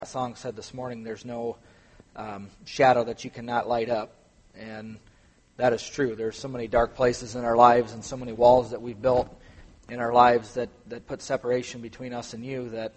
That song said this morning, there's no shadow that you cannot light up. And that is true. There's so many dark places in our lives and so many walls that we've built in our lives that put separation between us and you that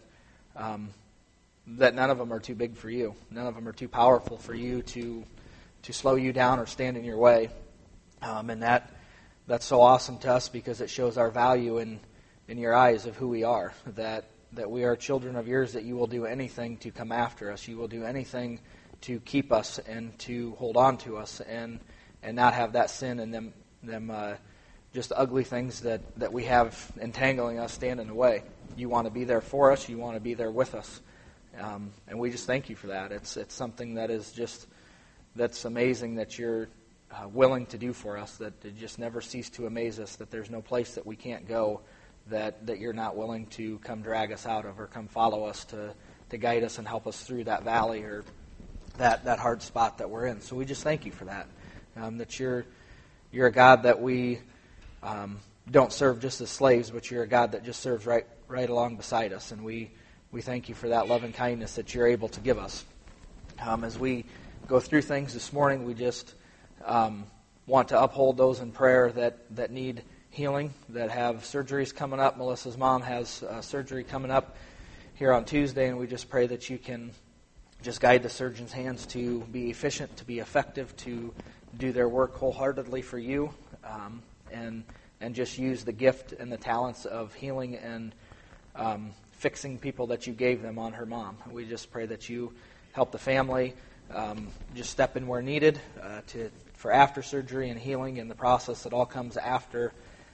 none of them are too big for you. None of them are too powerful for you to slow you down or stand in your way. And that's so awesome to us because it shows our value in your eyes of who we are, that we are children of yours, that you will do anything to come after us. You will do anything to keep us and to hold on to us and not have that sin and them just ugly things that we have entangling us stand in the way. You want to be there for us. You want to be there with us. And we just thank you for that. It's something that is that's amazing that you're willing to do for us, that it just never cease to amaze us, that there's no place that we can't go that you're not willing to come drag us out of or come follow us to guide us and help us through that valley or that hard spot that we're in. So we just thank you for that, that you're a God that we don't serve just as slaves, but you're a God that just serves right along beside us. And we thank you for that love and kindness that you're able to give us. As we go through things this morning, we just want to uphold those in prayer that need healing, that have surgeries coming up. Melissa's mom has surgery coming up here on Tuesday, and we just pray that you can just guide the surgeon's hands to be efficient, to be effective, to do their work wholeheartedly for you, and just use the gift and the talents of healing and fixing people that you gave them on her mom. We just pray that you help the family just step in where needed for after surgery and healing and the process that all comes after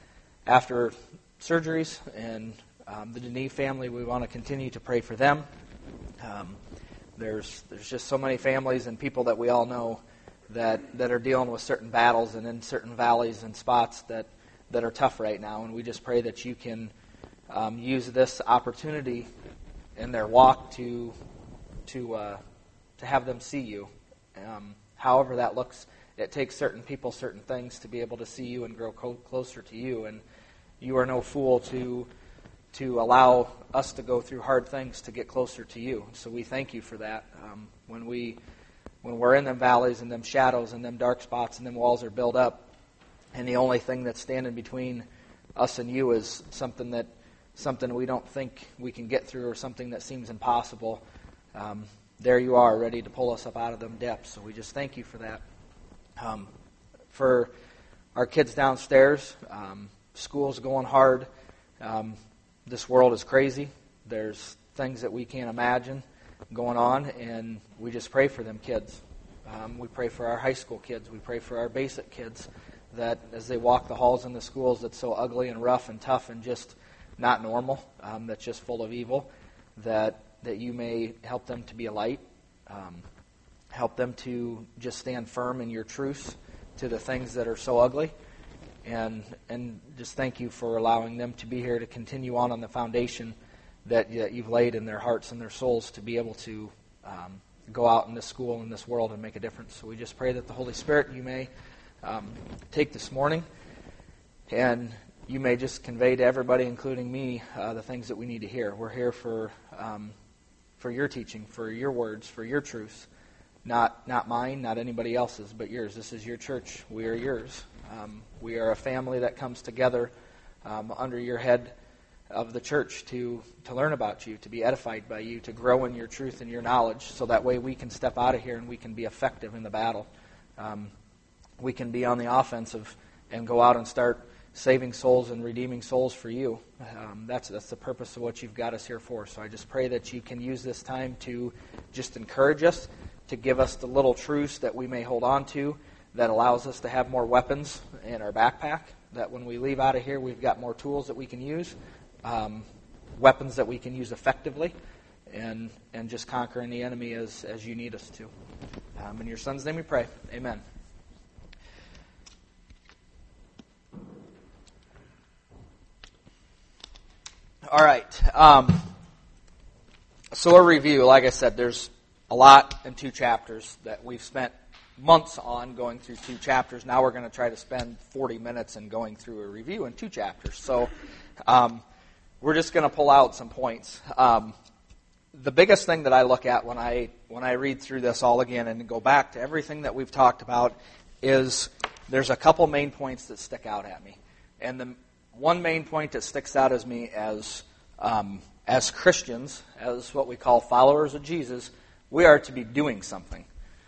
surgeries. And the Denis family, we want to continue to pray for them. There's just so many families and people that we all know that are dealing with certain battles and in certain valleys and spots that are tough right now. And we just pray that you can use this opportunity in their walk to have them see you. However that looks, it takes certain people, certain things to be able to see you and grow closer to you. And you are no fool to allow us to go through hard things to get closer to you. So we thank you for that. When we're in them valleys and them shadows and them dark spots and them walls are built up, and the only thing that's standing between us and you is something we don't think we can get through or something that seems impossible, there you are, ready to pull us up out of them depths. So we just thank you for that. For our kids downstairs, school's going hard. This world is crazy. There's things that we can't imagine going on, and we just pray for them kids. We pray for our high school kids. We pray for our basic kids, that as they walk the halls in the schools that's so ugly and rough and tough and just not normal, that's just full of evil, that you may help them to be a light, help them to just stand firm in your truths to the things that are so ugly, and just thank you for allowing them to be here to continue on the foundation that you've laid in their hearts and their souls to be able to go out in this school and this world and make a difference. So we just pray that the Holy Spirit, you may take this morning and you may just convey to everybody, including me, the things that we need to hear. We're here for your teaching, for your words, for your truths. Not mine, not anybody else's, but yours. This is your church. We are yours. We are a family that comes together under your head of the church to learn about you, to be edified by you, to grow in your truth and your knowledge, so that way we can step out of here and we can be effective in the battle. We can be on the offensive and go out and start saving souls and redeeming souls for you. That's the purpose of what you've got us here for. So I just pray that you can use this time to just encourage us, to give us the little truths that we may hold on to, that allows us to have more weapons in our backpack, that when we leave out of here, we've got more tools that we can use, weapons that we can use effectively, and just conquering the enemy as you need us to. In your Son's name we pray. Amen. All right. So a review, like I said, there's a lot in 2 chapters that we've spent months on going through 2 chapters. Now we're going to try to spend 40 minutes in going through a review in 2 chapters. So we're just going to pull out some points. the biggest thing that I look at when I read through this all again and go back to everything that we've talked about is there's a couple main points that stick out at me. And the one main point that sticks out as me as Christians, as what we call followers of Jesus, we are to be doing something.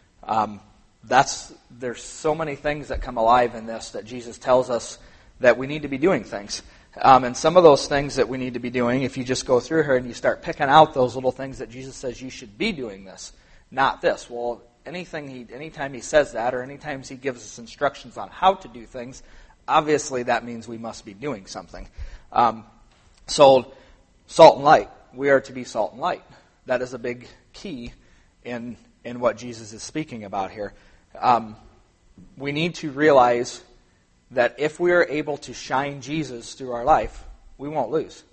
There's so many things that come alive in this that Jesus tells us that we need to be doing things. And some of those things that we need to be doing, if you just go through here and you start picking out those little things that Jesus says you should be doing this, not this. Well, anytime he says that or anytime he gives us instructions on how to do things, obviously that means we must be doing something. So, salt and light. We are to be salt and light. That is a big key in what Jesus is speaking about here. We need to realize that if we are able to shine Jesus through our life, we won't lose.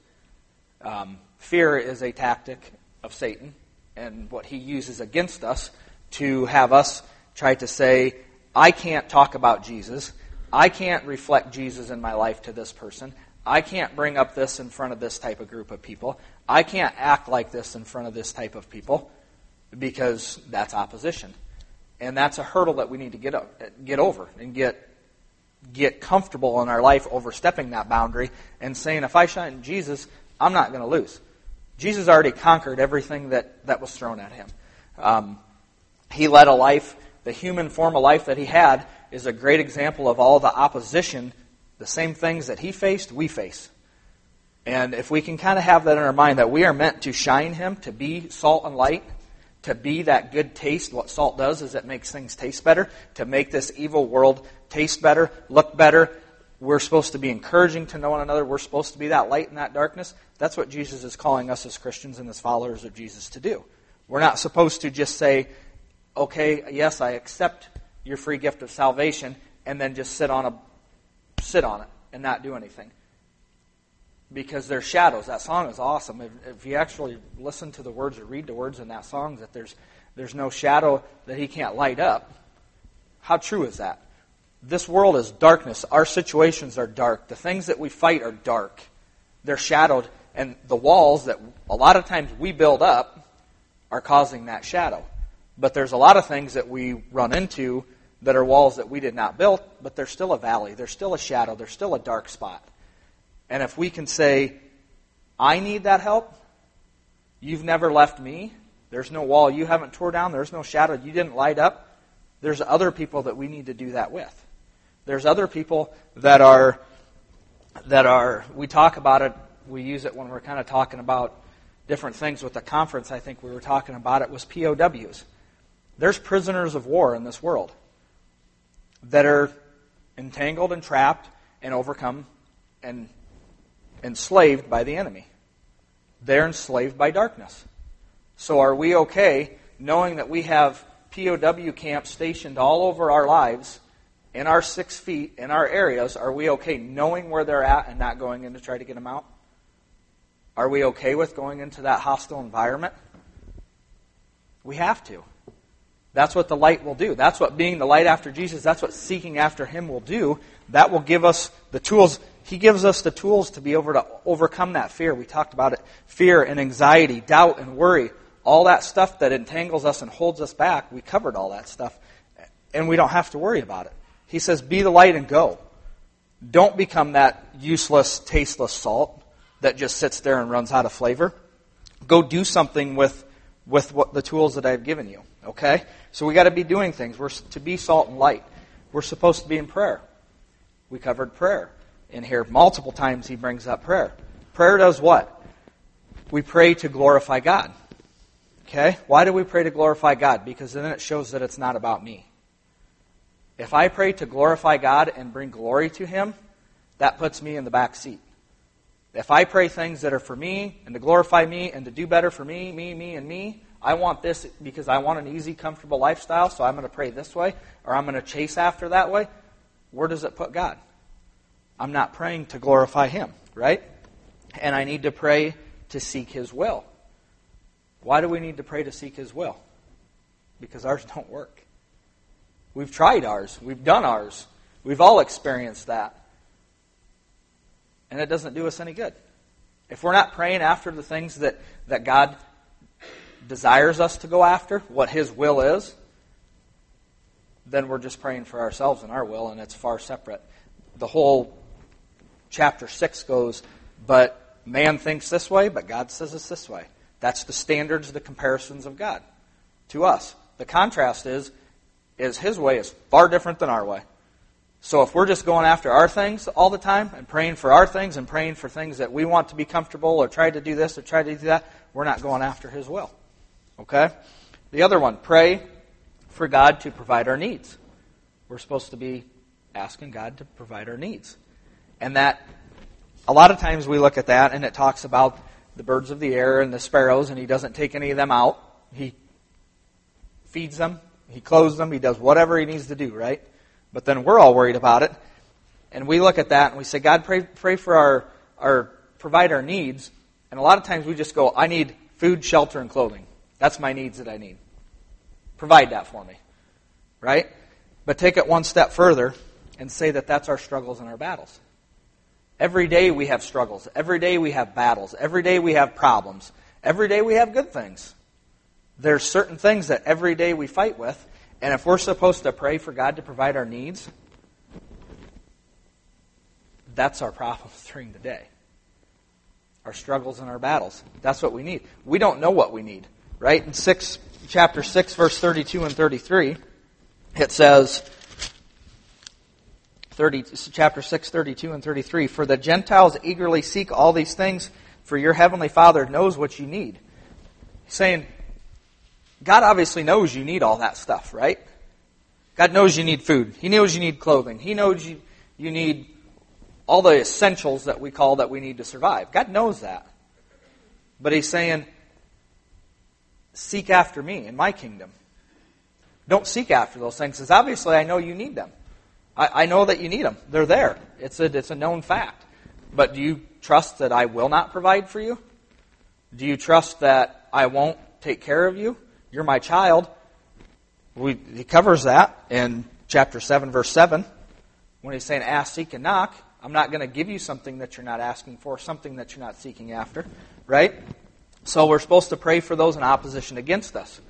Fear is a tactic of Satan and what he uses against us to have us try to say, I can't talk about Jesus. I can't reflect Jesus in my life to this person. I can't bring up this in front of this type of group of people. I can't act like this in front of this type of people because that's opposition. And that's a hurdle that we need to get over and get comfortable in our life overstepping that boundary and saying, if I shine Jesus, I'm not going to lose. Jesus already conquered everything that was thrown at him. He led a life, the human form of life that he had is a great example of all the opposition, the same things that he faced, we face. And if we can kind of have that in our mind, that we are meant to shine him, to be salt and light, to be that good taste. What salt does is it makes things taste better, to make this evil world taste better, look better. We're supposed to be encouraging to one another. We're supposed to be that light in that darkness. That's what Jesus is calling us as Christians and as followers of Jesus to do. We're not supposed to just say, okay, yes, I accept your free gift of salvation, and then just sit on it and not do anything. Because there's shadows. That song is awesome. If you actually listen to the words or read the words in that song, that there's no shadow that he can't light up. How true is that? This world is darkness. Our situations are dark. The things that we fight are dark. They're shadowed. And the walls that a lot of times we build up are causing that shadow. But there's a lot of things that we run into that are walls that we did not build, but they're still a valley. They're still a shadow. They're still a dark spot. And if we can say, I need that help, you've never left me, there's no wall you haven't tore down, there's no shadow you didn't light up, there's other people that we need to do that with. There's other people that are, we talk about it, we use it when we're kind of talking about different things with the conference. I think we were talking about it was POWs. There's prisoners of war in this world that are entangled and trapped and overcome and enslaved by the enemy. They're enslaved by darkness. So are we okay knowing that we have POW camps stationed all over our lives, in our 6 feet, in our areas? Are we okay knowing where they're at and not going in to try to get them out? Are we okay with going into that hostile environment? We have to. That's what the light will do. That's what being the light after Jesus, that's what seeking after him will do. That will give us the tools. He gives us the tools to be able to overcome that fear. We talked about it. Fear and anxiety, doubt and worry. All that stuff that entangles us and holds us back. We covered all that stuff. And we don't have to worry about it. He says, be the light and go. Don't become that useless, tasteless salt that just sits there and runs out of flavor. Go do something with what the tools that I've given you. Okay? So we got to be doing things. We're to be salt and light. We're supposed to be in prayer. We covered prayer. In here, multiple times he brings up prayer. Prayer does what? We pray to glorify God. Okay? Why do we pray to glorify God? Because then it shows that it's not about me. If I pray to glorify God and bring glory to him, that puts me in the back seat. If I pray things that are for me and to glorify me and to do better for me, and me, I want this because I want an easy, comfortable lifestyle, so I'm going to pray this way, or I'm going to chase after that way, where does it put God? I'm not praying to glorify him, right? And I need to pray to seek his will. Why do we need to pray to seek his will? Because ours don't work. We've tried ours. We've done ours. We've all experienced that. And it doesn't do us any good. If we're not praying after the things that God desires us to go after, what His will is, then we're just praying for ourselves and our will, and it's far separate. The whole chapter 6 goes, but man thinks this way, but God says it's this way. That's the standards, the comparisons of God to us. The contrast is His way is far different than our way. So if we're just going after our things all the time and praying for our things and praying for things that we want to be comfortable or try to do this or try to do that, we're not going after His will. Okay? The other one, pray for God to provide our needs. We're supposed to be asking God to provide our needs. And that, a lot of times we look at that and it talks about the birds of the air and the sparrows, and He doesn't take any of them out. He feeds them, He clothes them, He does whatever He needs to do, right? But then we're all worried about it. And we look at that and we say, God, pray for provide our needs. And a lot of times we just go, I need food, shelter, and clothing. That's my needs that I need. Provide that for me. Right? But take it one step further and say that that's our struggles and our battles. Every day we have struggles. Every day we have battles. Every day we have problems. Every day we have good things. There's certain things that every day we fight with. And if we're supposed to pray for God to provide our needs, that's our problems during the day. Our struggles and our battles. That's what we need. We don't know what we need. Right? In chapter 6, verse 32 and 33, it says, chapter 6, 32 and 33, for the Gentiles eagerly seek all these things, for your heavenly Father knows what you need. He's saying, God obviously knows you need all that stuff, right? God knows you need food. He knows you need clothing. He knows you need all the essentials that we call that we need to survive. God knows that. But He's saying, seek after me in my kingdom. Don't seek after those things, because obviously I know you need them. I know that you need them. They're there. It's a known fact. But do you trust that I will not provide for you? Do you trust that I won't take care of you? You're my child. He covers that in chapter 7, verse 7, when He's saying, ask, seek, and knock. I'm not going to give you something that you're not asking for, something that you're not seeking after. Right? So we're supposed to pray for those in opposition against us.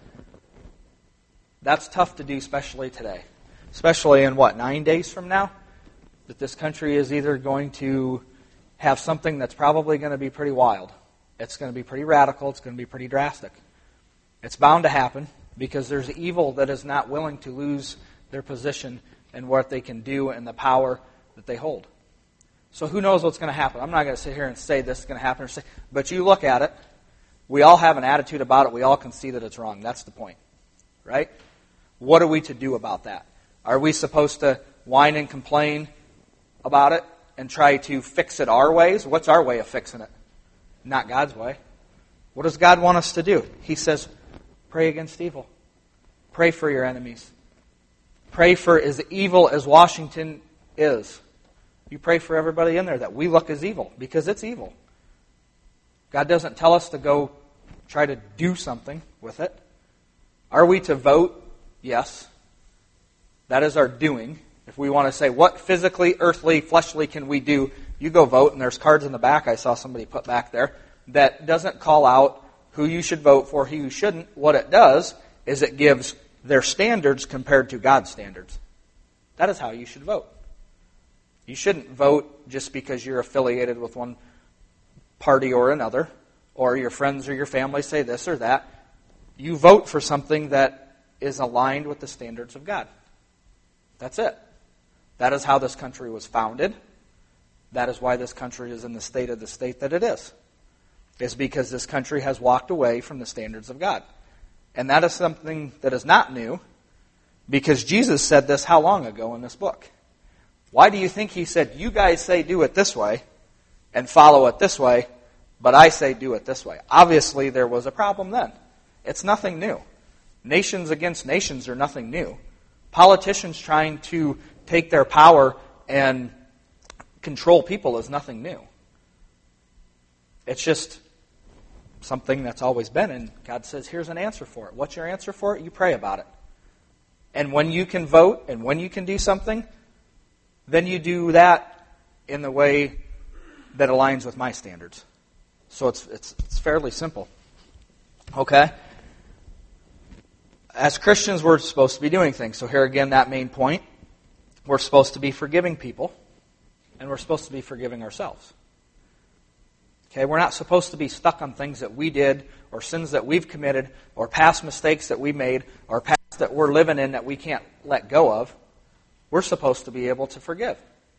That's tough to do, especially today. Especially in 9 days from now? That this country is either going to have something that's probably going to be pretty wild. It's going to be pretty radical. It's going to be pretty drastic. It's bound to happen because there's evil that is not willing to lose their position and what they can do and the power that they hold. So who knows what's going to happen? I'm not going to sit here and say this is going to happen, but you look at it. We all have an attitude about it. We all can see that it's wrong. That's the point. Right? What are we to do about that? Are we supposed to whine and complain about it and try to fix it our ways? What's our way of fixing it? Not God's way. What does God want us to do? He says, pray against evil. Pray for your enemies. Pray for as evil as Washington is. You pray for everybody in there that we look as evil, because it's evil. God doesn't tell us to go try to do something with it. Are we to vote? Yes. That is our doing. If we want to say, what physically, earthly, fleshly can we do? You go vote, and there's cards in the back I saw somebody put back there that doesn't call out who you should vote for, who you shouldn't. What it does is it gives their standards compared to God's standards. That is how you should vote. You shouldn't vote just because you're affiliated with one party or another, or your friends or your family say this or that. You vote for something that is aligned with the standards of God. That's it. That is how this country was founded. That is why this country is in the state that it is. It's because this country has walked away from the standards of God. And that is something that is not new, because Jesus said this how long ago in this book? Why do you think He said, you guys say do it this way and follow it this way, but I say do it this way? Obviously there was a problem then. It's nothing new. Nations against nations are nothing new. Politicians trying to take their power and control people is nothing new. It's just something that's always been, and God says, here's an answer for it. What's your answer for it? You pray about it. And when you can vote and when you can do something, then you do that in the way that aligns with my standards. So it's fairly simple. Okay? as Christians, we're supposed to be doing things. So here again, that main point. We're supposed to be forgiving people, and we're supposed to be forgiving ourselves. Okay, we're not supposed to be stuck on things that we did, or sins that we've committed, or past mistakes that we made, or past that we're living in that we can't let go of. We're supposed to be able to forgive.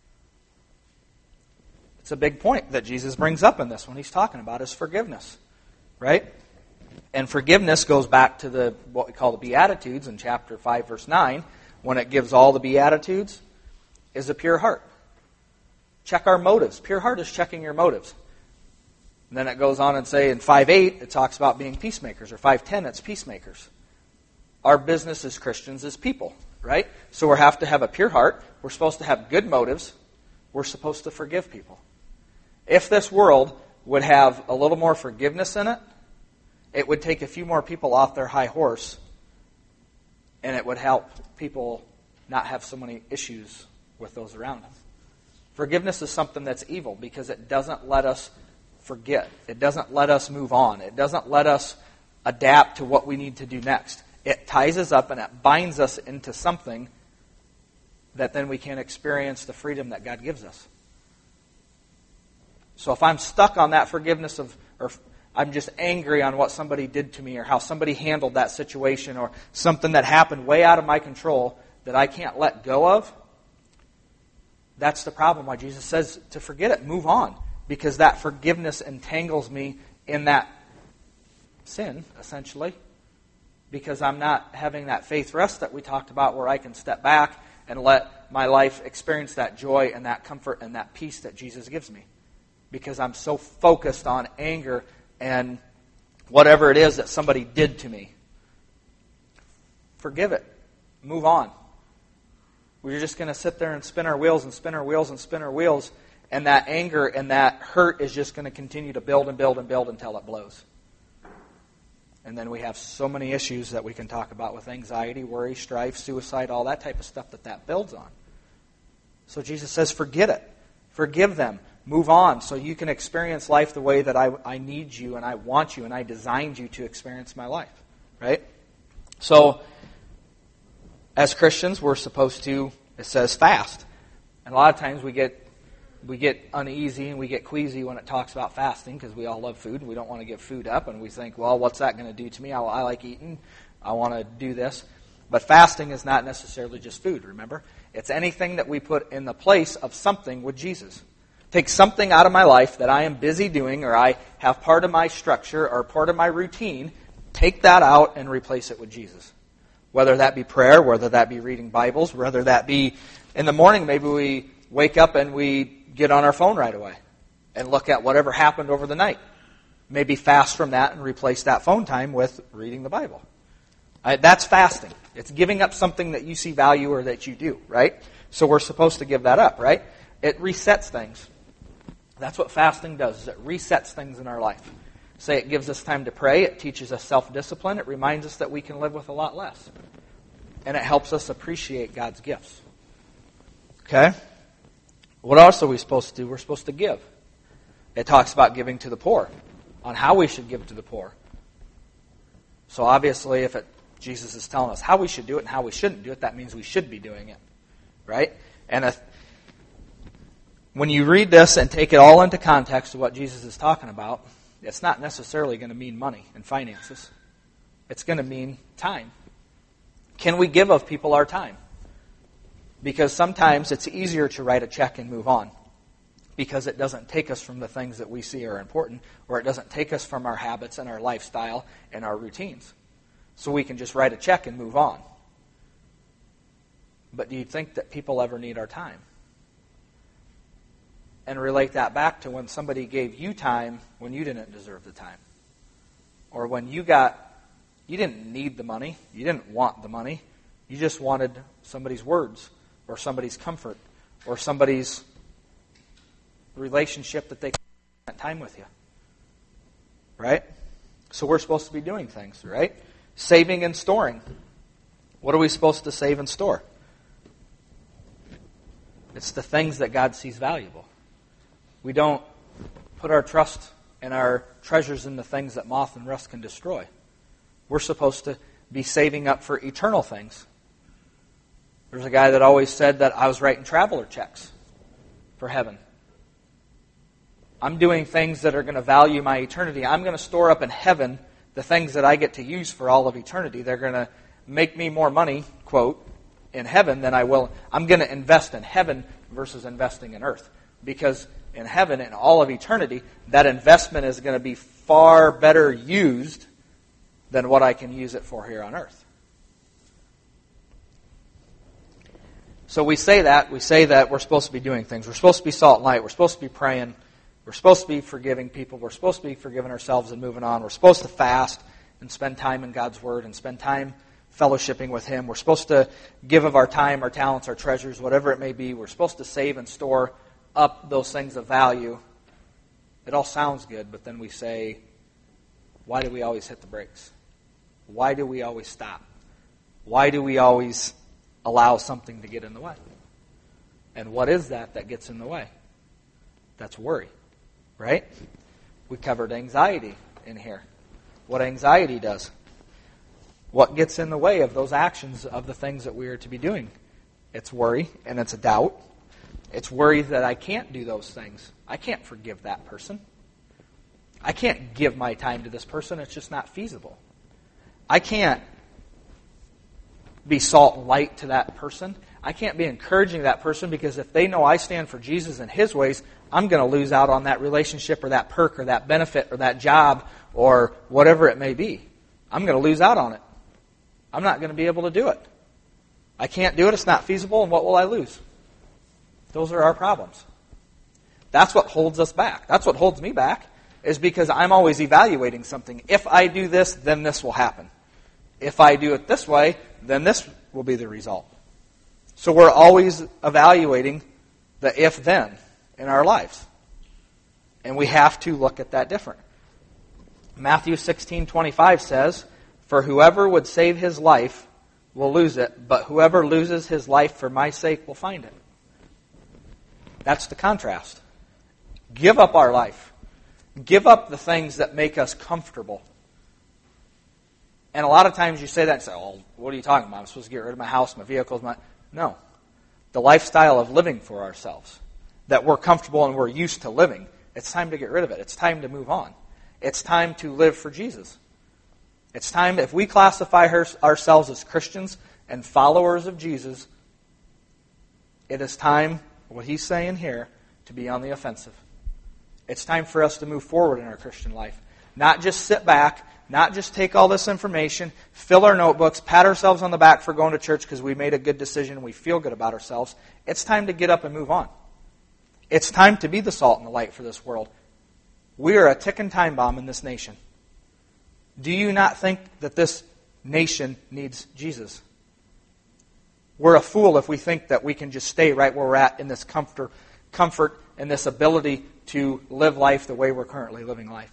It's a big point that Jesus brings up in this when he's talking about is forgiveness, right? And forgiveness goes back to what we call the Beatitudes in chapter 5, verse 9, when it gives all the Beatitudes, is a pure heart. Check our motives. Pure heart is checking your motives. And then it goes on and say in 5:8, it talks about being peacemakers, or 5:10, it's peacemakers. Our business as Christians is people, right? So we have to have a pure heart. We're supposed to have good motives. We're supposed to forgive people. If this world would have a little more forgiveness in it, it would take a few more people off their high horse, and it would help people not have so many issues with those around them. Forgiveness is something that's evil because it doesn't let us forget. It doesn't let us move on. It doesn't let us adapt to what we need to do next. It ties us up and it binds us into something that then we can't experience the freedom that God gives us. So if I'm stuck on that forgiveness or I'm just angry on what somebody did to me or how somebody handled that situation or something that happened way out of my control that I can't let go of, that's the problem why Jesus says to forget it, move on. Because that forgiveness entangles me in that sin, essentially. Because I'm not having that faith rest that we talked about where I can step back and let my life experience that joy and that comfort and that peace that Jesus gives me. Because I'm so focused on anger and whatever it is that somebody did to me. Forgive it. Move on. We're just going to sit there and spin our wheels and spin our wheels and spin our wheels, and that anger and that hurt is just going to continue to build and build and build until it blows. And then we have so many issues that we can talk about with anxiety, worry, strife, suicide, all that type of stuff that builds on. So Jesus says, forget it. Forgive them. Move on so you can experience life the way that I need you and I want you and I designed you to experience my life. Right? So, as Christians, we're supposed to, it says, fast. And a lot of times we get uneasy and we get queasy when it talks about fasting because we all love food and we don't want to give food up and we think, well, what's that going to do to me? I like eating. I want to do this. But fasting is not necessarily just food, remember? It's anything that we put in the place of something with Jesus. Take something out of my life that I am busy doing or I have part of my structure or part of my routine, take that out and replace it with Jesus. Whether that be prayer, whether that be reading Bibles, whether that be in the morning, maybe we wake up and we get on our phone right away and look at whatever happened over the night. Maybe fast from that and replace that phone time with reading the Bible. That's fasting. It's giving up something that you see value or that you do, right? So we're supposed to give that up, right? It resets things. That's what fasting does, is it resets things in our life. Say it gives us time to pray. It teaches us self-discipline. It reminds us that we can live with a lot less. And it helps us appreciate God's gifts. Okay? What else are we supposed to do? We're supposed to give. It talks about giving to the poor, on how we should give to the poor. So obviously, if Jesus is telling us how we should do it and how we shouldn't do it, that means we should be doing it. Right? And when you read this and take it all into context of what Jesus is talking about, it's not necessarily going to mean money and finances. It's going to mean time. Can we give of people our time? Because sometimes it's easier to write a check and move on. Because it doesn't take us from the things that we see are important, or it doesn't take us from our habits and our lifestyle and our routines. So we can just write a check and move on. But do you think that people ever need our time? And relate that back to when somebody gave you time when you didn't deserve the time. Or when you didn't need the money, you didn't want the money, you just wanted somebody's words, or somebody's comfort, or somebody's relationship that they spent time with you. Right? So we're supposed to be doing things, right? Saving and storing. What are we supposed to save and store? It's the things that God sees valuable. We don't put our trust and our treasures in the things that moth and rust can destroy. We're supposed to be saving up for eternal things. There's a guy that always said that I was writing traveler checks for heaven. I'm doing things that are going to value my eternity. I'm going to store up in heaven the things that I get to use for all of eternity. They're going to make me more money, quote, in heaven than I will. I'm going to invest in heaven versus investing in earth. Because in heaven, in all of eternity, that investment is going to be far better used than what I can use it for here on earth. So we say that we're supposed to be doing things. We're supposed to be salt and light. We're supposed to be praying. We're supposed to be forgiving people. We're supposed to be forgiving ourselves and moving on. We're supposed to fast and spend time in God's Word and spend time fellowshipping with Him. We're supposed to give of our time, our talents, our treasures, whatever it may be. We're supposed to save and store up those things of value. It all sounds good, but then we say, why do we always hit the brakes? Why do we always stop? Why do we always allow something to get in the way? And what is that gets in the way? That's worry, right? We covered anxiety in here. What anxiety does. What gets in the way of those actions of the things that we are to be doing? It's worry and it's a doubt. It's worry that I can't do those things. I can't forgive that person. I can't give my time to this person. It's just not feasible. I can't be salt and light to that person. I can't be encouraging that person because if they know I stand for Jesus and His ways, I'm going to lose out on that relationship or that perk or that benefit or that job or whatever it may be. I'm going to lose out on it. I'm not going to be able to do it. I can't do it. It's not feasible. And what will I lose? Those are our problems. That's what holds us back. That's what holds me back, is because I'm always evaluating something. If I do this, then this will happen. If I do it this way, then this will be the result. So we're always evaluating the if-then in our lives. And we have to look at that different. Matthew 16:25 says, "For whoever would save his life will lose it, but whoever loses his life for my sake will find it." That's the contrast. Give up our life. Give up the things that make us comfortable. And a lot of times you say that and say, "Oh, what are you talking about? I'm supposed to get rid of my house, my vehicles, my..." No. The lifestyle of living for ourselves, that we're comfortable and we're used to living, it's time to get rid of it. It's time to move on. It's time to live for Jesus. It's time, if we classify ourselves as Christians and followers of Jesus, it is time, what he's saying here, to be on the offensive. It's time for us to move forward in our Christian life. Not just sit back, not just take all this information, fill our notebooks, pat ourselves on the back for going to church because we made a good decision and we feel good about ourselves. It's time to get up and move on. It's time to be the salt and the light for this world. We are a ticking time bomb in this nation. Do you not think that this nation needs Jesus? We're a fool if we think that we can just stay right where we're at in this comfort and this ability to live life the way we're currently living life.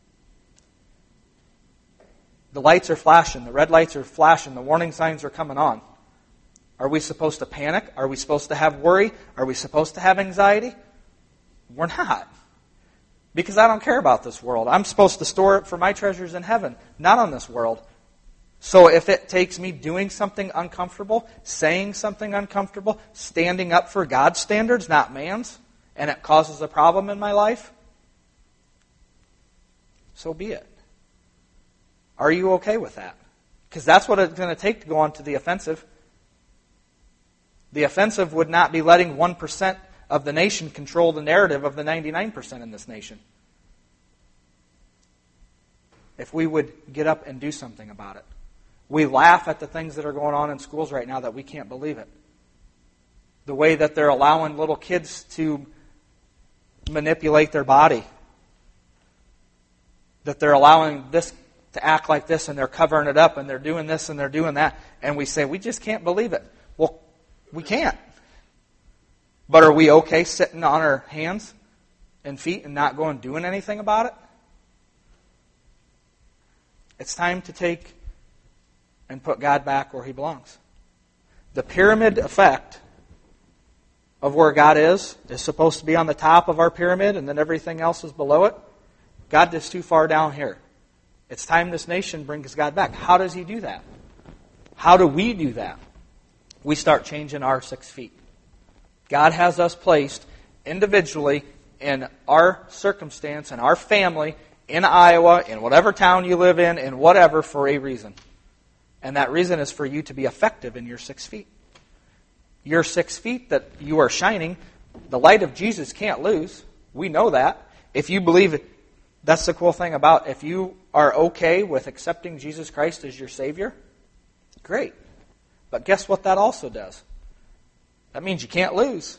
The lights are flashing. The red lights are flashing. The warning signs are coming on. Are we supposed to panic? Are we supposed to have worry? Are we supposed to have anxiety? We're not. Because I don't care about this world. I'm supposed to store it for my treasures in heaven, not on this world. So if it takes me doing something uncomfortable, saying something uncomfortable, standing up for God's standards, not man's, and it causes a problem in my life, so be it. Are you okay with that? Because that's what it's going to take to go on to the offensive. The offensive would not be letting 1% of the nation control the narrative of the 99% in this nation. If we would get up and do something about it. We laugh at the things that are going on in schools right now that we can't believe it. The way that they're allowing little kids to manipulate their body. That they're allowing this to act like this and they're covering it up and they're doing this and they're doing that. And we say, we just can't believe it. Well, we can't. But are we okay sitting on our hands and feet and not going doing anything about it? It's time to take and put God back where He belongs. The pyramid effect of where God is supposed to be on the top of our pyramid and then everything else is below it. God is too far down here. It's time this nation brings God back. How does He do that? How do we do that? We start changing our 6 feet. God has us placed individually in our circumstance, in our family, in Iowa, in whatever town you live in whatever, for a reason. And that reason is for you to be effective in your 6 feet. Your 6 feet that you are shining, the light of Jesus can't lose. We know that. If you believe it, that's the cool thing about if you are okay with accepting Jesus Christ as your Savior, great. But guess what that also does? That means you can't lose.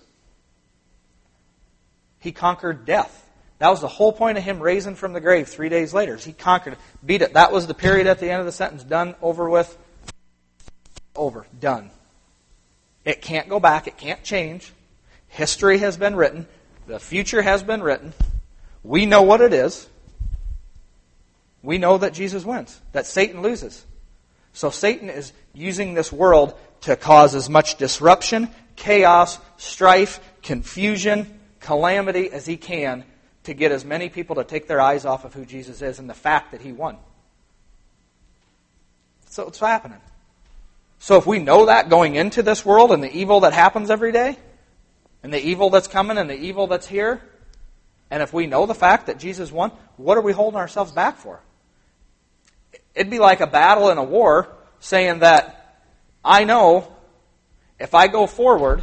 He conquered death. That was the whole point of Him raising from the grave 3 days later. He conquered it, beat it. That was the period at the end of the sentence. Done, over with, over, done. It can't go back. It can't change. History has been written. The future has been written. We know what it is. We know that Jesus wins, that Satan loses. So Satan is using this world to cause as much disruption, chaos, strife, confusion, calamity as he can to get as many people to take their eyes off of who Jesus is and the fact that He won. So what's happening? So if we know that going into this world and the evil that happens every day, and the evil that's coming and the evil that's here, and if we know the fact that Jesus won, what are we holding ourselves back for? It'd be like a battle in a war saying that I know if I go forward,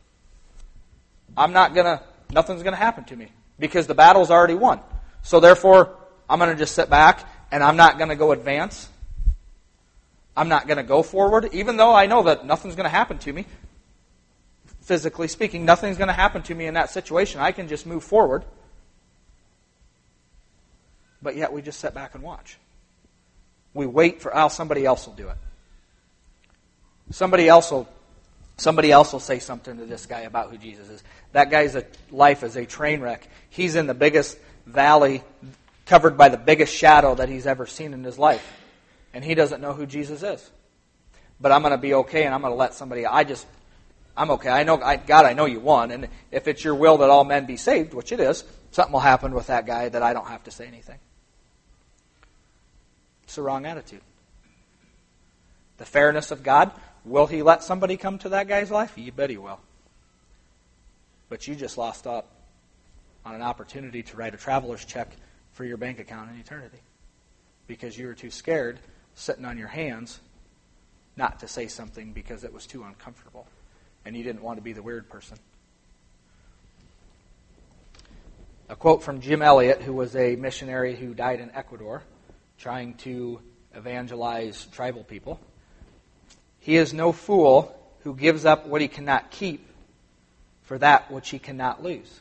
nothing's going to happen to me because the battle's already won. So therefore, I'm going to just sit back and I'm not going to go advance. I'm not going to go forward, even though I know that nothing's going to happen to me. Physically speaking, nothing's going to happen to me in that situation. I can just move forward. But yet we just sit back and watch. We wait for, somebody else will do it. Somebody else will say something to this guy about who Jesus is. That guy's life is a train wreck. He's in the biggest valley, covered by the biggest shadow that he's ever seen in his life. And he doesn't know who Jesus is. But I'm going to be okay, and I'm going to let somebody, I'm okay. I know, God, I know you won. And if it's your will that all men be saved, which it is, something will happen with that guy that I don't have to say anything. It's the wrong attitude. The fairness of God, will He let somebody come to that guy's life? You bet He will. But you just lost out on an opportunity to write a traveler's check for your bank account in eternity. Because you were too scared, sitting on your hands, not to say something because it was too uncomfortable. And you didn't want to be the weird person. A quote from Jim Elliot, who was a missionary who died in Ecuador, trying to evangelize tribal people. He is no fool who gives up what he cannot keep for that which he cannot lose.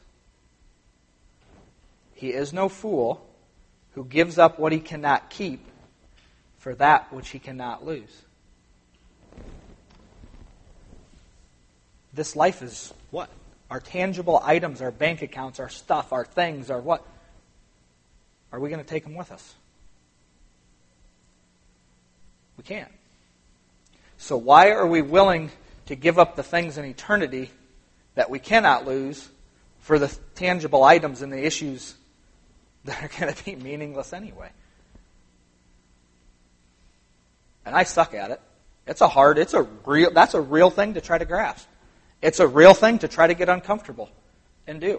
He is no fool who gives up what he cannot keep for that which he cannot lose. This life is what? Our tangible items, our bank accounts, our stuff, our things, our what? Are we going to take them with us? We can't. So why are we willing to give up the things in eternity that we cannot lose for the tangible items and the issues that are going to be meaningless anyway? And I suck at it. That's a real thing to try to grasp. It's a real thing to try to get uncomfortable and do.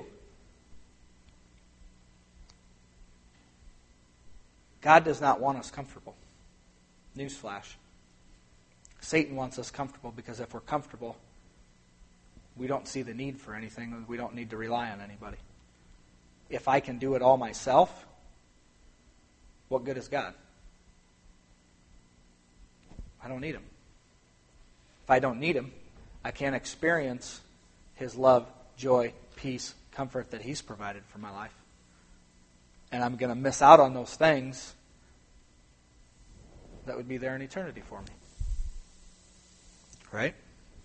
God does not want us comfortable. Newsflash. Satan wants us comfortable because if we're comfortable, we don't see the need for anything. We don't need to rely on anybody. If I can do it all myself, what good is God? I don't need Him. If I don't need Him, I can't experience His love, joy, peace, comfort that He's provided for my life. And I'm going to miss out on those things that would be there in eternity for me. Right?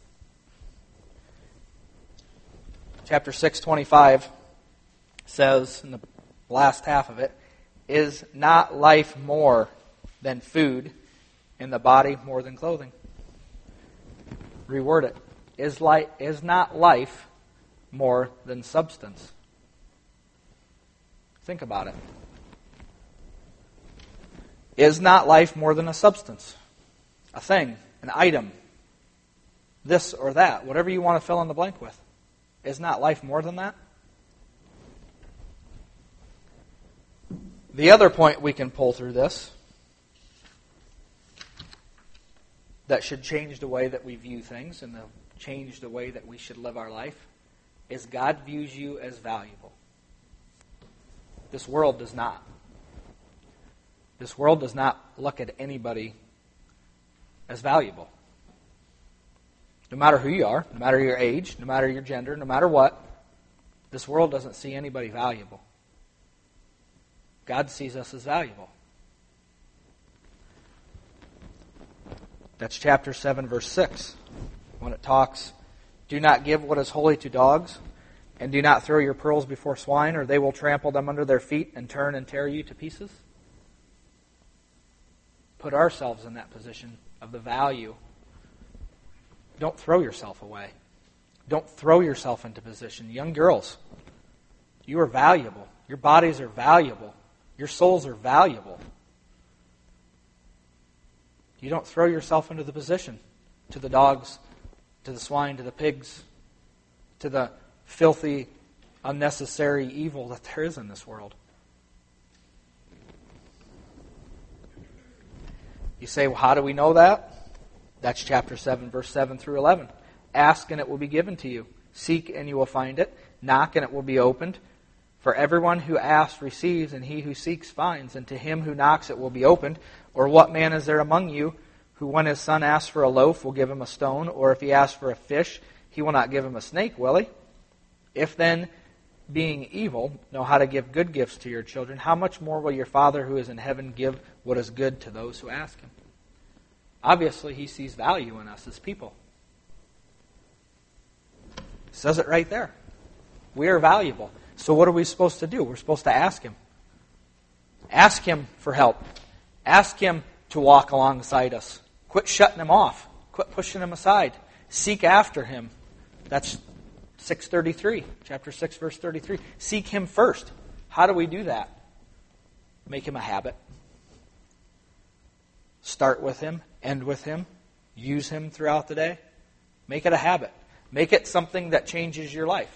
Chapter 6:25 says, in the last half of it, is not life more than food, and the body more than clothing? Reword it. Is not life more than substance? Think about it. Is not life more than a substance? A thing, an item, this or that, whatever you want to fill in the blank with. Is not life more than that? The other point we can pull through this that should change the way that we view things and change the way that we should live our life is God views you as valuable. This world does not. This world does not look at anybody as valuable. No matter who you are, no matter your age, no matter your gender, no matter what, this world doesn't see anybody valuable. God sees us as valuable. That's chapter 7, verse 6, when it talks, "Do not give what is holy to dogs, and do not throw your pearls before swine, or they will trample them under their feet and turn and tear you to pieces." Put ourselves in that position of the value. Don't throw yourself away. Don't throw yourself into position. Young girls, you are valuable. Your bodies are valuable. Your souls are valuable. You don't throw yourself into the position to the dogs, to the swine, to the pigs, to the filthy, unnecessary evil that there is in this world. You say, well, how do we know that? That's chapter 7, verse 7 through 11. Ask and it will be given to you. Seek and you will find it. Knock and it will be opened. For everyone who asks receives, and he who seeks finds, and to him who knocks it will be opened. Or what man is there among you who, when his son asks for a loaf, will give him a stone? Or if he asks for a fish, he will not give him a snake, will he? If then, being evil, know how to give good gifts to your children, how much more will your Father who is in heaven give what is good to those who ask him? Obviously, he sees value in us as people. It says it right there. We are valuable. So what are we supposed to do? We're supposed to ask him. Ask him for help. Ask him to walk alongside us. Quit shutting him off. Quit pushing him aside. Seek after him. That's 6:33, chapter 6, verse 33. Seek him first. How do we do that? Make him a habit. Start with him, end with him, use him throughout the day. Make it a habit. Make it something that changes your life.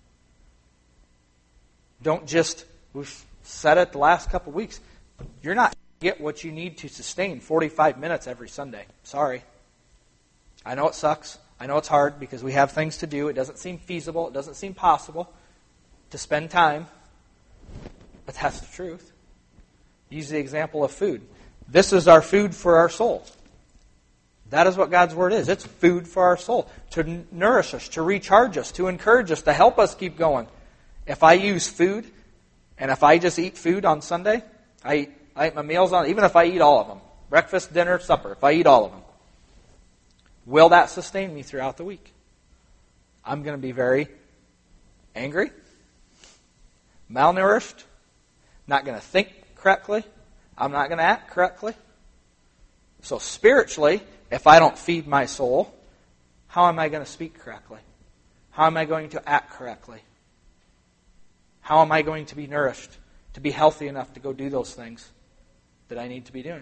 Don't just, we've said it the last couple of weeks, you're not going to get what you need to sustain 45 minutes every Sunday. Sorry. I know it sucks. I know it's hard because we have things to do. It doesn't seem feasible. It doesn't seem possible to spend time. But that's the truth. Use the example of food. This is our food for our soul. That is what God's Word is. It's food for our soul. To nourish us, to recharge us, to encourage us, to help us keep going. If I use food, and if I just eat food on Sunday, I eat my meals on, even if I eat all of them, breakfast, dinner, supper, if I eat all of them, will that sustain me throughout the week? I'm going to be very angry, malnourished, not going to think correctly, I'm not going to act correctly. So spiritually, if I don't feed my soul, how am I going to speak correctly? How am I going to act correctly? How am I going to be nourished, to be healthy enough to go do those things that I need to be doing?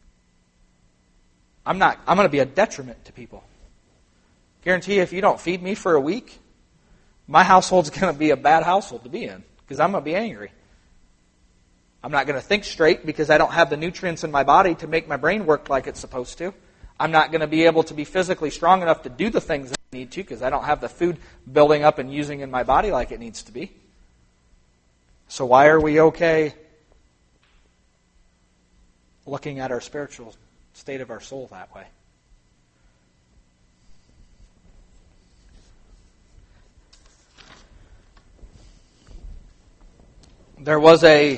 I'm going to be a detriment to people. Guarantee you, if you don't feed me for a week, my household's going to be a bad household to be in because I'm going to be angry. I'm not going to think straight because I don't have the nutrients in my body to make my brain work like it's supposed to. I'm not going to be able to be physically strong enough to do the things that I need to because I don't have the food building up and using in my body like it needs to be. So why are we okay looking at our spiritual state of our soul that way? There was a,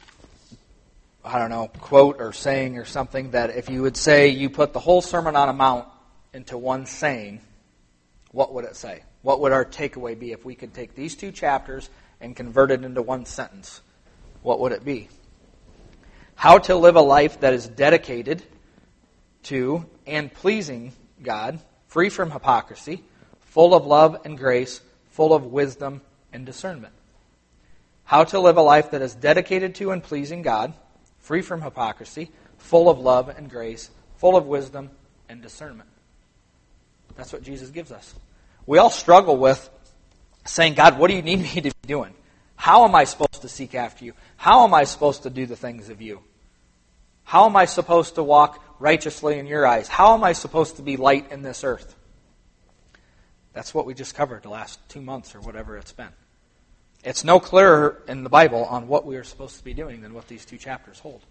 quote or saying or something that if you would say you put the whole Sermon on the Mount into one saying, what would it say? What would our takeaway be if we could take these two chapters and convert it into one sentence? What would it be? How to live a life that is dedicated to and pleasing God, free from hypocrisy, full of love and grace, full of wisdom and discernment. How to live a life that is dedicated to and pleasing God, free from hypocrisy, full of love and grace, full of wisdom and discernment. That's what Jesus gives us. We all struggle with saying, God, what do you need me to be doing? How am I supposed to seek after you? How am I supposed to do the things of you? How am I supposed to walk righteously in your eyes? How am I supposed to be light in this earth? That's what we just covered the last 2 months or whatever it's been. It's no clearer in the Bible on what we are supposed to be doing than what these 2 chapters hold.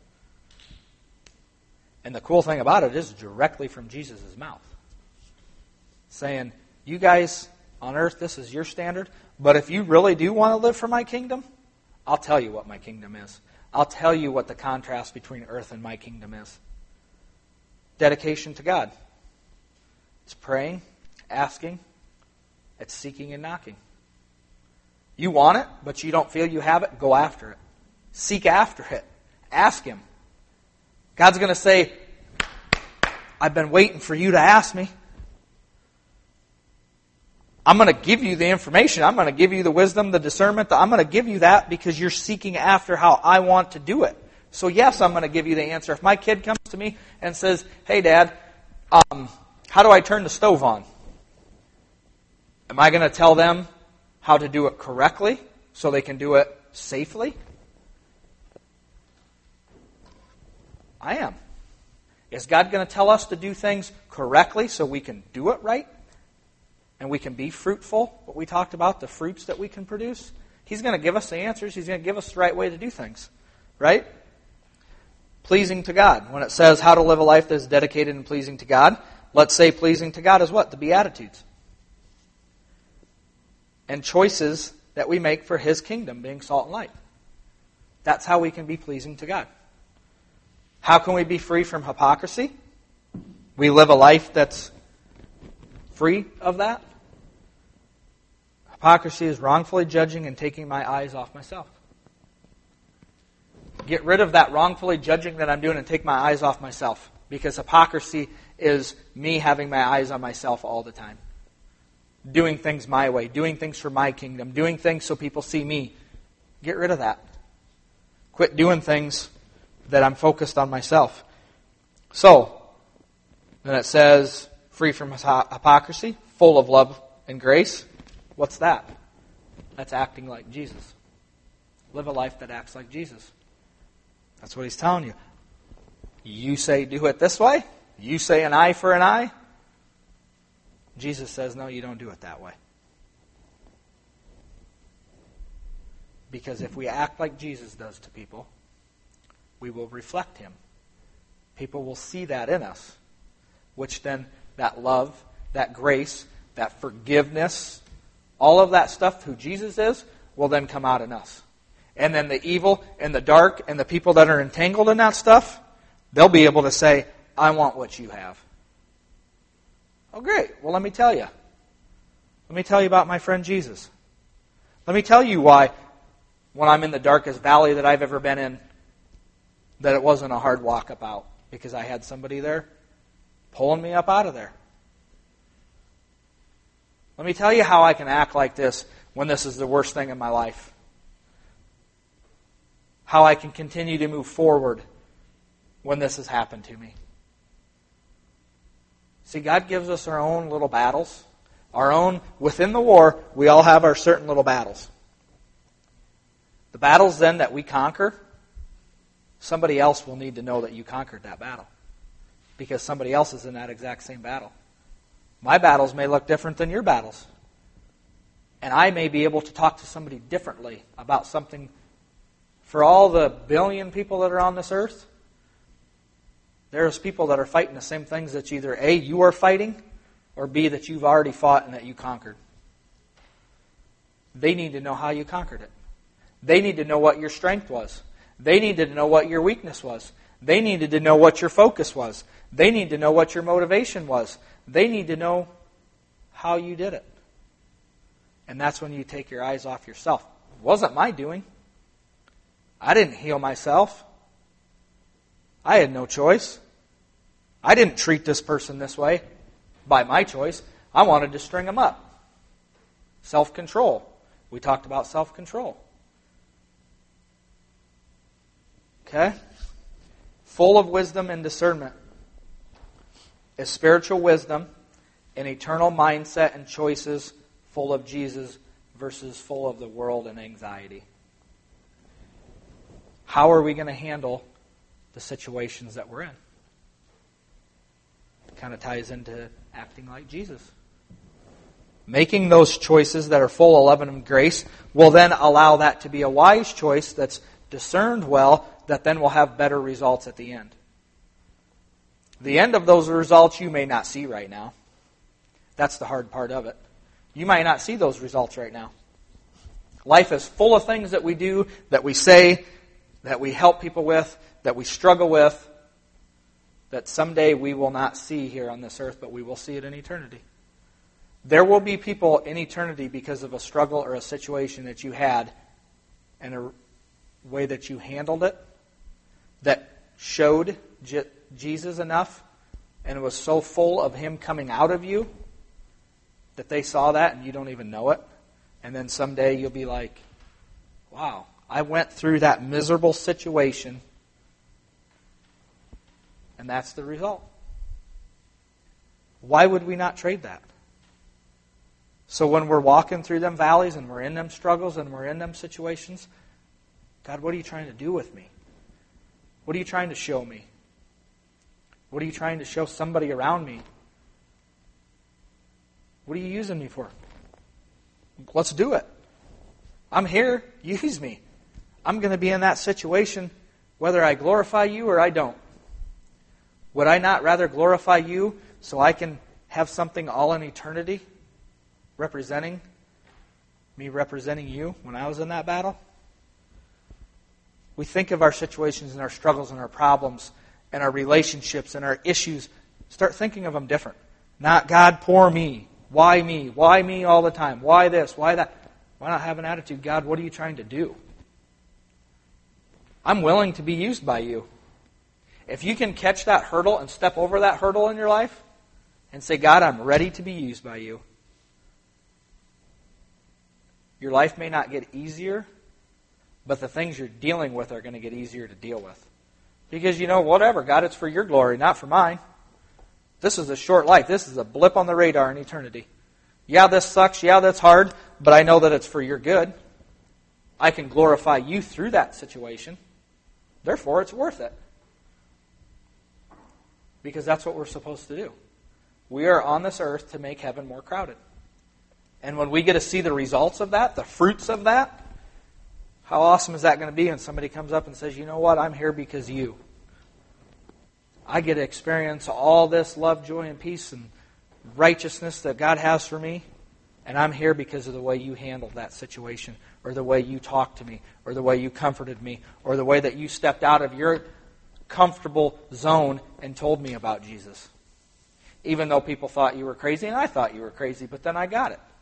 And the cool thing about it is directly from Jesus' mouth. Saying, you guys on earth, this is your standard, but if you really do want to live for my kingdom, I'll tell you what my kingdom is. I'll tell you what the contrast between earth and my kingdom is. Dedication to God. It's praying, asking, it's seeking and knocking. You want it, but you don't feel you have it, go after it. Seek after it. Ask Him. God's going to say, I've been waiting for you to ask me. I'm going to give you the information. I'm going to give you the wisdom, the discernment. I'm going to give you that because you're seeking after how I want to do it. So yes, I'm going to give you the answer. If my kid comes to me and says, hey, Dad, how do I turn the stove on? Am I going to tell them how to do it correctly so they can do it safely? I am. Is God going to tell us to do things correctly so we can do it right? And we can be fruitful, what we talked about, the fruits that we can produce? He's going to give us the answers. He's going to give us the right way to do things. Right? Pleasing to God. When it says how to live a life that is dedicated and pleasing to God, let's say pleasing to God is what? The Beatitudes. And choices that we make for His kingdom, being salt and light. That's how we can be pleasing to God. How can we be free from hypocrisy? We live a life that's free of that. Hypocrisy is wrongfully judging and taking my eyes off myself. Get rid of that wrongfully judging that I'm doing and take my eyes off myself. Because hypocrisy is me having my eyes on myself all the time. Doing things my way, doing things for my kingdom, doing things so people see me. Get rid of that. Quit doing things that I'm focused on myself. So, then it says, free from hypocrisy, full of love and grace. What's that? That's acting like Jesus. Live a life that acts like Jesus. That's what He's telling you. You say do it this way. You say an eye for an eye. Jesus says, no, you don't do it that way. Because if we act like Jesus does to people, we will reflect Him. People will see that in us, which then that love, that grace, that forgiveness, all of that stuff, who Jesus is, will then come out in us. And then the evil and the dark and the people that are entangled in that stuff, they'll be able to say, I want what you have. Oh, great. Well, let me tell you. Let me tell you about my friend Jesus. Let me tell you why, when I'm in the darkest valley that I've ever been in, that it wasn't a hard walk up out, because I had somebody there pulling me up out of there. Let me tell you how I can act like this when this is the worst thing in my life. How I can continue to move forward when this has happened to me. See, God gives us our own little battles. Our own, within the war, we all have our certain little battles. The battles then that we conquer, somebody else will need to know that you conquered that battle. Because somebody else is in that exact same battle. My battles may look different than your battles. And I may be able to talk to somebody differently about something. For all the billion people that are on this earth, there's people that are fighting the same things that either A, you are fighting, or B, that you've already fought and that you conquered. They need to know how you conquered it. They need to know what your strength was. They needed to know what your weakness was. They needed to know what your focus was. They need to know what your motivation was. They need to know how you did it. And that's when you take your eyes off yourself. It wasn't my doing. I didn't heal myself. I had no choice. I didn't treat this person this way by my choice. I wanted to string them up. Self-control. We talked about self-control. Okay? Full of wisdom and discernment. is spiritual wisdom, an eternal mindset and choices full of Jesus versus full of the world and anxiety. How are we going to handle the situations that we're in? It kind of ties into acting like Jesus. Making those choices that are full of love and grace will then allow that to be a wise choice that's discerned well, that then will have better results at the end. The end of those results you may not see right now. That's the hard part of it. You might not see those results right now. Life is full of things that we do, that we say, that we help people with, that we struggle with, that someday we will not see here on this earth, but we will see it in eternity. There will be people in eternity because of a struggle or a situation that you had and a way that you handled it that showed Jesus enough and it was so full of Him coming out of you that they saw that and you don't even know it. And then someday you'll be like, wow, I went through that miserable situation and that's the result. Why would we not trade that? So when we're walking through them valleys and we're in them struggles and we're in them situations, God, what are you trying to do with me? What are you trying to show me? What are you trying to show somebody around me? What are you using me for? Let's do it. I'm here. Use me. I'm going to be in that situation whether I glorify you or I don't. Would I not rather glorify you so I can have something all in eternity representing you when I was in that battle? We think of our situations and our struggles and our problems and our relationships and our issues. Start thinking of them different. Not, God, poor me. Why me? Why me all the time? Why this? Why that? Why not have an attitude, God, what are you trying to do? I'm willing to be used by you. If you can catch that hurdle and step over that hurdle in your life and say, God, I'm ready to be used by you. Your life may not get easier, but the things you're dealing with are going to get easier to deal with. Because, whatever, God, it's for your glory, not for mine. This is a short life. This is a blip on the radar in eternity. Yeah, this sucks. Yeah, that's hard. But I know that it's for your good. I can glorify you through that situation. Therefore, it's worth it. Because that's what we're supposed to do. We are on this earth to make heaven more crowded. And when we get to see the results of that, the fruits of that, how awesome is that going to be when somebody comes up and says, you know what, I'm here because of you. I get to experience all this love, joy, and peace and righteousness that God has for me, and I'm here because of the way you handled that situation, or the way you talked to me, or the way you comforted me, or the way that you stepped out of your comfortable zone and told me about Jesus. Even though people thought you were crazy, and I thought you were crazy, but then I got it.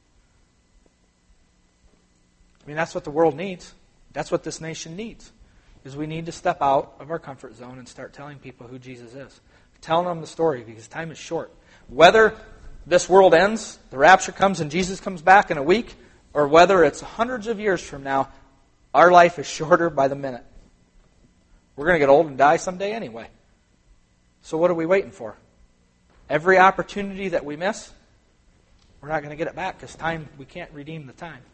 That's what the world needs. That's what this nation needs. Is we need to step out of our comfort zone and start telling people who Jesus is. Telling them the story, because time is short. Whether this world ends, the rapture comes and Jesus comes back in a week, or whether it's hundreds of years from now, our life is shorter by the minute. We're going to get old and die someday anyway. So what are we waiting for? Every opportunity that we miss, we're not going to get it back because we can't redeem the time.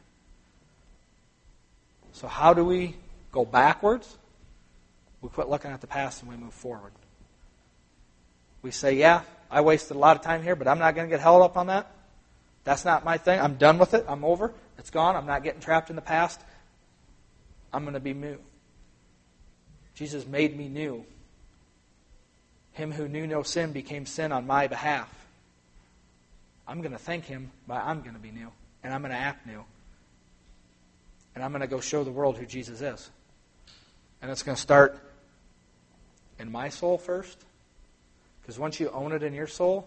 So how do we go backwards? We quit looking at the past and we move forward. We say, yeah, I wasted a lot of time here, but I'm not going to get held up on that. That's not my thing. I'm done with it. I'm over. It's gone. I'm not getting trapped in the past. I'm going to be new. Jesus made me new. Him who knew no sin became sin on my behalf. I'm going to thank Him by I'm going to be new. And I'm going to act new. And I'm going to go show the world who Jesus is. And it's going to start in my soul first. Because once you own it in your soul,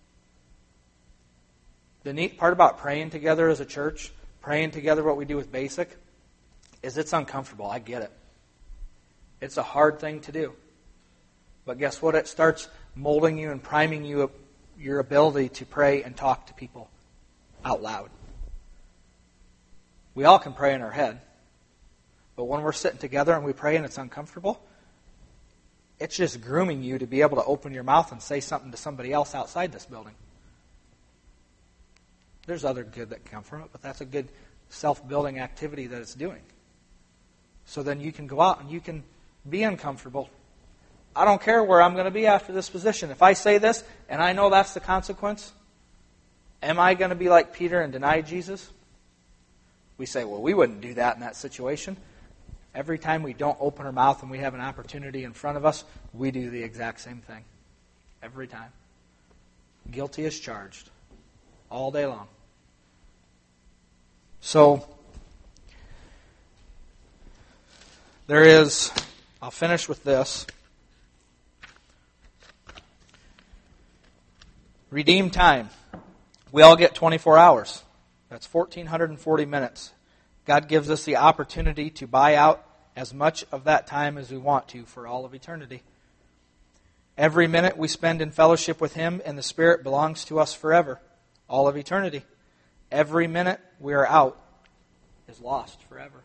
the neat part about praying together as a church, praying together what we do with Basic, is it's uncomfortable. I get it. It's a hard thing to do. But guess what? It starts molding you and priming you your ability to pray and talk to people out loud. We all can pray in our head. But when we're sitting together and we pray and it's uncomfortable, It's just grooming you to be able to open your mouth and say something to somebody else outside this building. There's other good that can come from it, but that's a good self-building activity that it's doing. So then you can go out and you can be uncomfortable. I don't care where I'm going to be after this position. If I say this and I know that's the consequence, am I going to be like Peter and deny Jesus? We say, well, we wouldn't do that in that situation. Every time we don't open our mouth and we have an opportunity in front of us, we do the exact same thing. Every time. Guilty as charged. All day long. So, I'll finish with this. Redeem time. We all get 24 hours. That's 1,440 minutes. God gives us the opportunity to buy out as much of that time as we want to for all of eternity. Every minute we spend in fellowship with Him and the Spirit belongs to us forever, all of eternity. Every minute we are out is lost forever.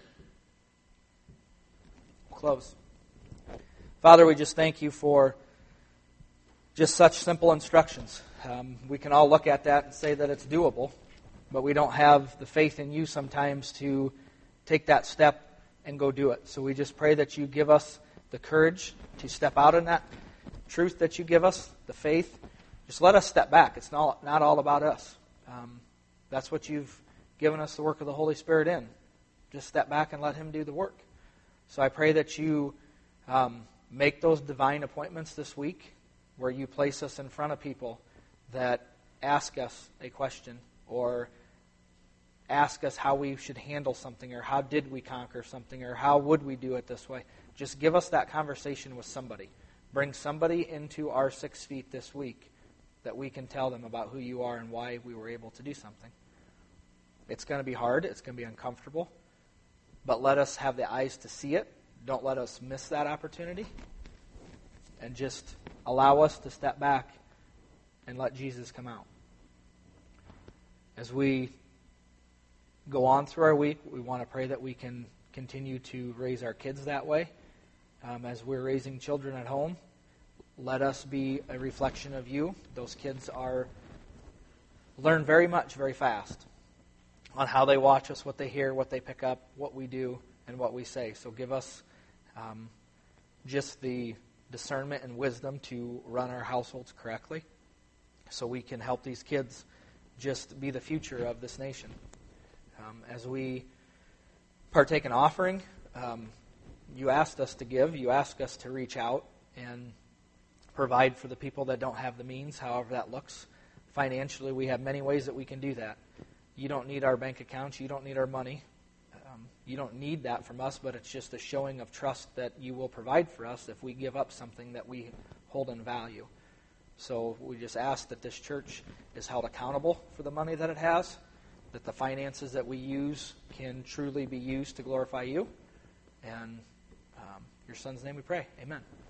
We'll close. Father, we just thank You for just such simple instructions. We can all look at that and say that it's doable, but we don't have the faith in You sometimes to take that step and go do it. So we just pray that You give us the courage to step out in that truth that You give us, the faith. Just let us step back. It's not all about us. That's what You've given us the work of the Holy Spirit in. Just step back and let Him do the work. So I pray that You make those divine appointments this week where You place us in front of people that ask us a question or ask us how we should handle something or how did we conquer something or how would we do it this way. Just give us that conversation with somebody. Bring somebody into our 6 feet this week that we can tell them about who You are and why we were able to do something. It's going to be hard. It's going to be uncomfortable. But let us have the eyes to see it. Don't let us miss that opportunity. And just allow us to step back and let Jesus come out. As we go on through our week, we want to pray that we can continue to raise our kids that way. As we're raising children at home, let us be a reflection of You. Those kids learn very much, very fast on how they watch us, what they hear, what they pick up, what we do, and what we say. So give us just the discernment and wisdom to run our households correctly so we can help these kids just be the future of this nation. As we partake in offering, You asked us to give. You asked us to reach out and provide for the people that don't have the means, however that looks. Financially, we have many ways that we can do that. You don't need our bank accounts. You don't need our money. You don't need that from us, but it's just a showing of trust that You will provide for us if we give up something that we hold in value. So we just ask that this church is held accountable for the money that it has, that the finances that we use can truly be used to glorify You. And Your Son's name we pray. Amen.